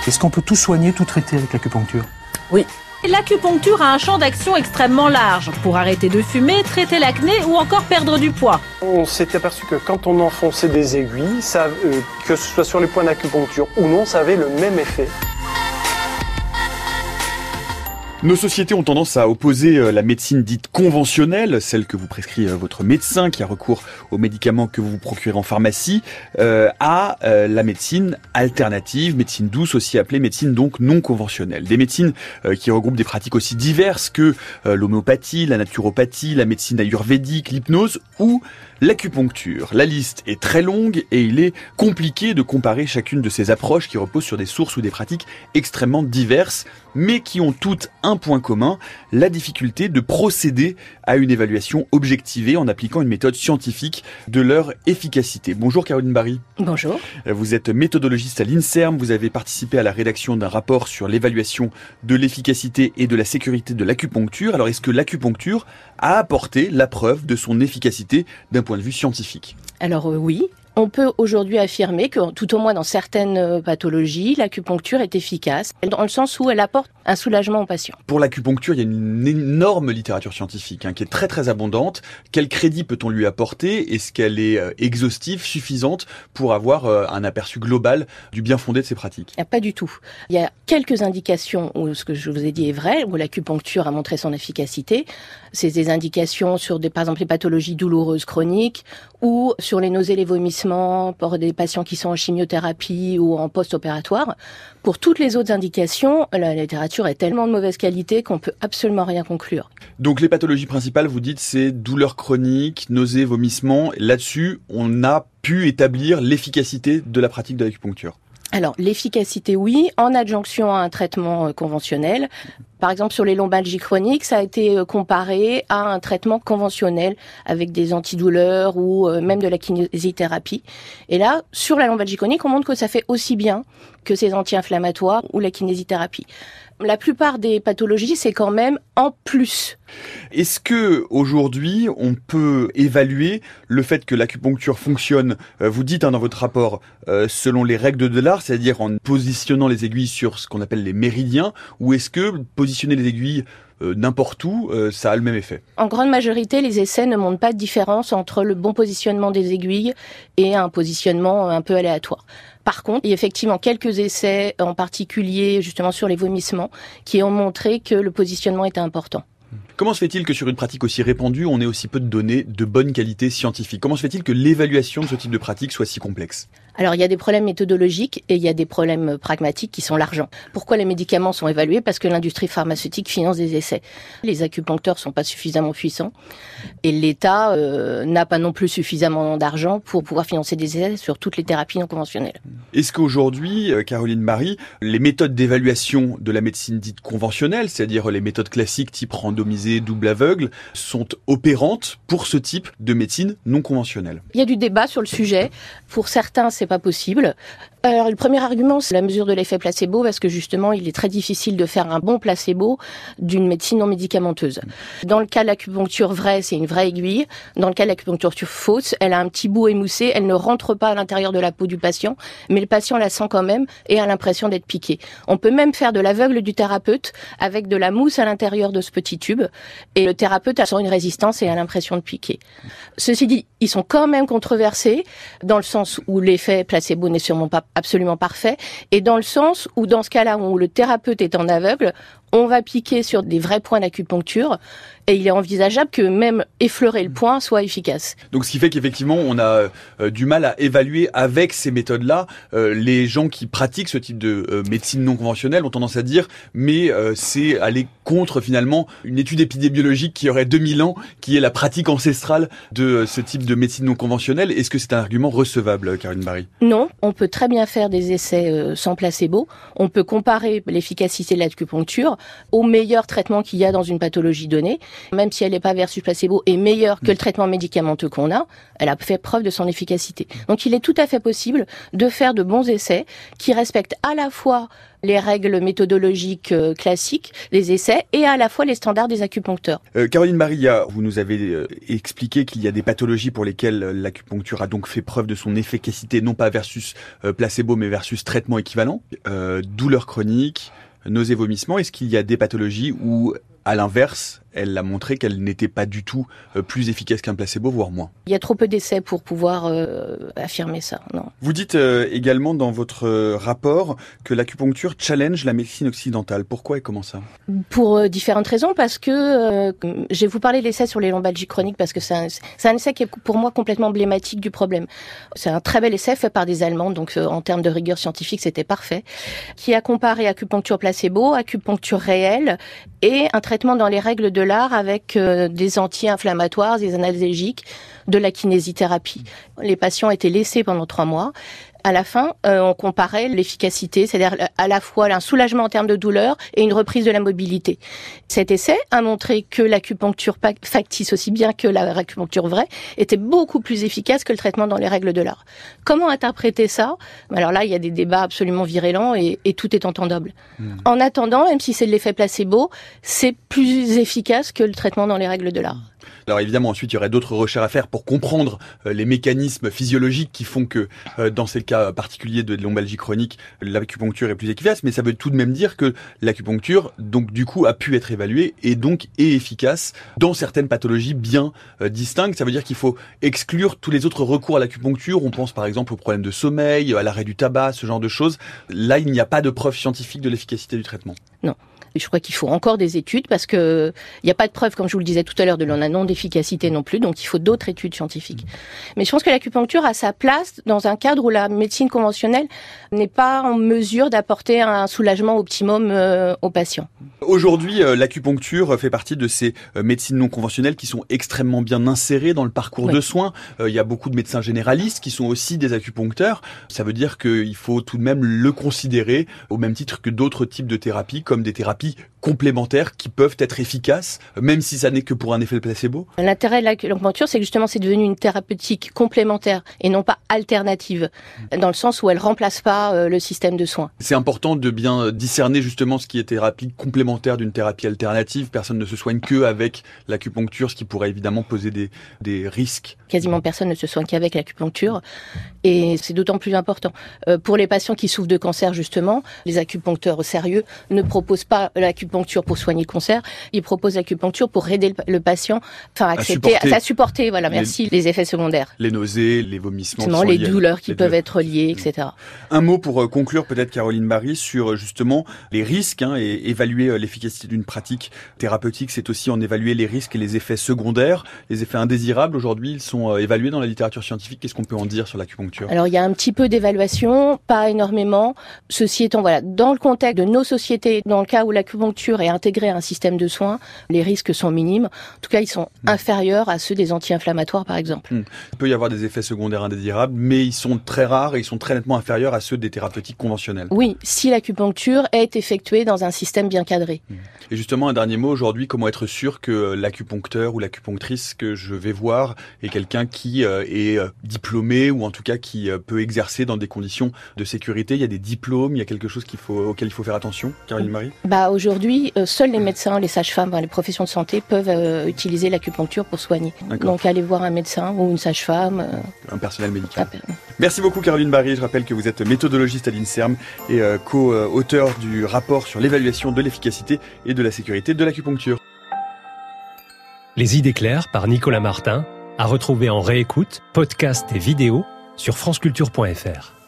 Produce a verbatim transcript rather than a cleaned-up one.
Est-ce qu'on peut tout soigner, tout traiter avec l'acupuncture ? Oui. L'acupuncture a un champ d'action extrêmement large pour arrêter de fumer, traiter l'acné ou encore perdre du poids. On s'est aperçu que quand on enfonçait des aiguilles, ça, euh, que ce soit sur les points d'acupuncture ou non, ça avait le même effet. Nos sociétés ont tendance à opposer la médecine dite conventionnelle, celle que vous prescrit votre médecin qui a recours aux médicaments que vous vous procurez en pharmacie, euh, à euh, la médecine alternative, médecine douce aussi appelée médecine donc non conventionnelle. Des médecines euh, qui regroupent des pratiques aussi diverses que euh, l'homéopathie, la naturopathie, la médecine ayurvédique, l'hypnose ou l'acupuncture. La liste est très longue et il est compliqué de comparer chacune de ces approches qui reposent sur des sources ou des pratiques extrêmement diverses, mais qui ont toutes un point commun, la difficulté de procéder à une évaluation objectivée en appliquant une méthode scientifique de leur efficacité. Bonjour Caroline Barry. Bonjour. Vous êtes méthodologiste à l'INSERM, vous avez participé à la rédaction d'un rapport sur l'évaluation de l'efficacité et de la sécurité de l'acupuncture. Alors est-ce que l'acupuncture a apporté la preuve de son efficacité d'un point de vue scientifique ? Alors euh, oui. On peut aujourd'hui affirmer que, tout au moins dans certaines pathologies, l'acupuncture est efficace, dans le sens où elle apporte un soulagement aux patients. Pour l'acupuncture, il y a une énorme littérature scientifique hein, qui est très très abondante. Quel crédit peut-on lui apporter ? Est-ce qu'elle est euh, exhaustive, suffisante pour avoir euh, un aperçu global du bien fondé de ces pratiques ? Il n'y a pas du tout. Il y a quelques indications où ce que je vous ai dit est vrai, où l'acupuncture a montré son efficacité. C'est des indications sur, des, par exemple, les pathologies douloureuses chroniques ou sur les nausées et les vomissements pour des patients qui sont en chimiothérapie ou en post-opératoire. Pour toutes les autres indications, la littérature est tellement de mauvaise qualité qu'on peut absolument rien conclure. Donc les pathologies principales, vous dites, c'est douleurs chroniques, nausées, vomissements. Là-dessus, on a pu établir l'efficacité de la pratique de l'acupuncture. Alors, l'efficacité, oui, en adjonction à un traitement euh, conventionnel. Par exemple, sur les lombalgies chroniques, ça a été euh, comparé à un traitement conventionnel avec des antidouleurs ou euh, même de la kinésithérapie. Et là, sur la lombalgie chronique, on montre que ça fait aussi bien que ces anti-inflammatoires ou la kinésithérapie. La plupart des pathologies, c'est quand même en plus. Est-ce que aujourd'hui, on peut évaluer le fait que l'acupuncture fonctionne, euh, vous dites hein, dans votre rapport, euh, selon les règles de l'art, c'est-à-dire en positionnant les aiguilles sur ce qu'on appelle les méridiens, ou est-ce que positionner les aiguilles euh, n'importe où, euh, ça a le même effet ? En grande majorité, les essais ne montrent pas de différence entre le bon positionnement des aiguilles et un positionnement un peu aléatoire. Par contre, il y a effectivement quelques essais, en particulier justement sur les vomissements, qui ont montré que le positionnement était important. Comment se fait-il que sur une pratique aussi répandue, on ait aussi peu de données de bonne qualité scientifique ? Comment se fait-il que l'évaluation de ce type de pratique soit si complexe ? Alors, il y a des problèmes méthodologiques et il y a des problèmes pragmatiques qui sont l'argent. Pourquoi les médicaments sont évalués ? Parce que l'industrie pharmaceutique finance des essais. Les acupuncteurs sont pas suffisamment puissants et l'État euh, n'a pas non plus suffisamment d'argent pour pouvoir financer des essais sur toutes les thérapies non conventionnelles. Est-ce qu'aujourd'hui, Caroline Barry, les méthodes d'évaluation de la médecine dite conventionnelle, c'est-à-dire les méthodes classiques type randomisé, double aveugle, sont opérantes pour ce type de médecine non conventionnelle ? Il y a du débat sur le sujet. Pour certains, c'est pas possible. Alors, le premier argument, c'est la mesure de l'effet placebo, parce que justement, il est très difficile de faire un bon placebo d'une médecine non médicamenteuse. Dans le cas de l'acupuncture vraie, c'est une vraie aiguille. Dans le cas de l'acupuncture fausse, elle a un petit bout émoussé, elle ne rentre pas à l'intérieur de la peau du patient, mais le patient la sent quand même et a l'impression d'être piqué. On peut même faire de l'aveugle du thérapeute avec de la mousse à l'intérieur de ce petit tube, et le thérapeute sent une résistance et a l'impression de piquer. Ceci dit, ils sont quand même controversés, dans le sens où l'effet placebo n'est sûrement pas absolument parfait, et dans le sens où, dans ce cas-là, où le thérapeute est en aveugle, on va piquer sur des vrais points d'acupuncture, et il est envisageable que même effleurer le point soit efficace. Donc ce qui fait qu'effectivement, on a euh, du mal à évaluer avec ces méthodes-là. Euh, les gens qui pratiquent ce type de euh, médecine non conventionnelle ont tendance à dire mais euh, c'est aller contre finalement une étude épidémiologique qui aurait deux mille ans, qui est la pratique ancestrale de euh, ce type de médecine non conventionnelle. Est-ce que c'est un argument recevable, Caroline Barry ? Non, on peut très bien faire des essais euh, sans placebo. On peut comparer l'efficacité de l'acupuncture au meilleur traitement qu'il y a dans une pathologie donnée, même si elle n'est pas versus placebo, est meilleure que le traitement médicamenteux qu'on a, elle a fait preuve de son efficacité. Donc il est tout à fait possible de faire de bons essais qui respectent à la fois les règles méthodologiques euh, classiques des essais et à la fois les standards des acupuncteurs. Euh, Caroline Maria, vous nous avez euh, expliqué qu'il y a des pathologies pour lesquelles euh, l'acupuncture a donc fait preuve de son efficacité, non pas versus euh, placebo, mais versus traitement équivalent. Euh, douleurs chroniques, nausées, vomissements. Est-ce qu'il y a des pathologies où, à l'inverse, elle a montré qu'elle n'était pas du tout euh, plus efficace qu'un placebo, voire moins? Il y a trop peu d'essais pour pouvoir euh, affirmer ça, non. Vous dites euh, également dans votre euh, rapport que l'acupuncture challenge la médecine occidentale. Pourquoi et comment ça? Pour euh, différentes raisons, parce que euh, je vais vous parler de l'essai sur les lombalgies chroniques, parce que c'est un, c'est un essai qui est pour moi complètement emblématique du problème. C'est un très bel essai fait par des Allemands, donc euh, en termes de rigueur scientifique, c'était parfait, qui a comparé acupuncture placebo, acupuncture réelle et un traitement dans les règles de l'art avec euh, des anti-inflammatoires, des analgésiques, de la kinésithérapie. Les patients étaient laissés pendant trois mois. À la fin, euh, on comparait l'efficacité, c'est-à-dire à la fois un soulagement en termes de douleur et une reprise de la mobilité. Cet essai a montré que l'acupuncture factice, aussi bien que l'acupuncture vraie, était beaucoup plus efficace que le traitement dans les règles de l'art. Comment interpréter ça? Alors là, il y a des débats absolument virulents et, et tout est entendable. Mmh. En attendant, même si c'est de l'effet placebo, c'est plus efficace que le traitement dans les règles de l'art. Alors évidemment, ensuite, il y aurait d'autres recherches à faire pour comprendre euh, les mécanismes physiologiques qui font que, euh, dans ces cas particuliers de lombalgie chronique, l'acupuncture est plus efficace. Mais ça veut tout de même dire que l'acupuncture, donc du coup, a pu être évaluée et donc est efficace dans certaines pathologies bien euh, distinctes. Ça veut dire qu'il faut exclure tous les autres recours à l'acupuncture. On pense par exemple aux problèmes de sommeil, à l'arrêt du tabac, ce genre de choses. Là, il n'y a pas de preuve scientifique de l'efficacité du traitement. Non. Je crois qu'il faut encore des études parce que il n'y a pas de preuve, comme je vous le disais tout à l'heure, de la non-efficacité non plus. Donc il faut d'autres études scientifiques. Mais je pense que l'acupuncture a sa place dans un cadre où la médecine conventionnelle n'est pas en mesure d'apporter un soulagement optimum euh, aux patients. Aujourd'hui, euh, l'acupuncture fait partie de ces euh, médecines non conventionnelles qui sont extrêmement bien insérées dans le parcours oui. de soins. Euh, il y a beaucoup de médecins généralistes qui sont aussi des acupuncteurs. Ça veut dire qu'il faut tout de même le considérer au même titre que d'autres types de thérapies, comme des thérapies complémentaires qui peuvent être efficaces, même si ça n'est que pour un effet placebo. L'intérêt de l'acupuncture, c'est que justement c'est devenu une thérapeutique complémentaire et non pas alternative, dans le sens où elle remplace pas euh, le système de soins. C'est important de bien discerner justement ce qui est thérapie complémentaire d'une thérapie alternative. Personne ne se soigne que avec l'acupuncture, ce qui pourrait évidemment poser des, des risques. Quasiment personne ne se soigne qu'avec l'acupuncture et c'est d'autant plus important. Euh, pour les patients qui souffrent de cancer justement, les acupuncteurs sérieux ne proposent pas l'acupuncture pour soigner le cancer, ils proposent l'acupuncture pour aider le, le patient, enfin accepter, à supporter, à supporter voilà, merci, les, les effets secondaires. Les nausées, les vomissements, les douleurs qui les peuvent douleurs. être liées, et cetera. Un mot pour conclure peut-être, Caroline Marie, sur justement les risques hein, et évaluer l'efficacité d'une pratique thérapeutique, c'est aussi en évaluer les risques et les effets secondaires, les effets indésirables. Aujourd'hui, ils sont évalués dans la littérature scientifique. Qu'est-ce qu'on peut en dire sur l'acupuncture? Alors, il y a un petit peu d'évaluation, pas énormément. Ceci étant, voilà, dans le contexte de nos sociétés, dans le cas où l'acupuncture est intégrée à un système de soins, les risques sont minimes. En tout cas, ils sont mmh. inférieurs à ceux des anti-inflammatoires, par exemple. Mmh. Il peut y avoir des effets secondaires indésirables, mais ils sont très rares et ils sont très nettement inférieurs à ceux des thérapeutiques conventionnelles. Oui, si l'acupuncture est effectuée dans un système bien cadré. Mmh. Et justement, un dernier mot aujourd'hui, comment être sûr que l'acupuncteur ou l'acupunctrice que je vais voir est quelqu'un qui euh, est euh, diplômé ou en tout cas qui euh, peut exercer dans des conditions de sécurité? Il y a des diplômes, il y a quelque chose qu'il faut, auquel il faut faire attention, Caroline Marie? Bah, aujourd'hui, euh, seuls les médecins, les sages-femmes, les professions de santé peuvent euh, utiliser l'acupuncture pour soigner. D'accord. Donc allez voir un médecin ou une sage-femme. Euh... Un personnel médical. Ah, Merci beaucoup Caroline Marie. Je rappelle que vous êtes méthodologiste à l'INSERM et euh, co-auteur du rapport sur l'évaluation de l'efficacité et de la sécurité de l'acupuncture. Les idées claires par Nicolas Martin, à retrouver en réécoute, podcast et vidéo sur franceculture point f r.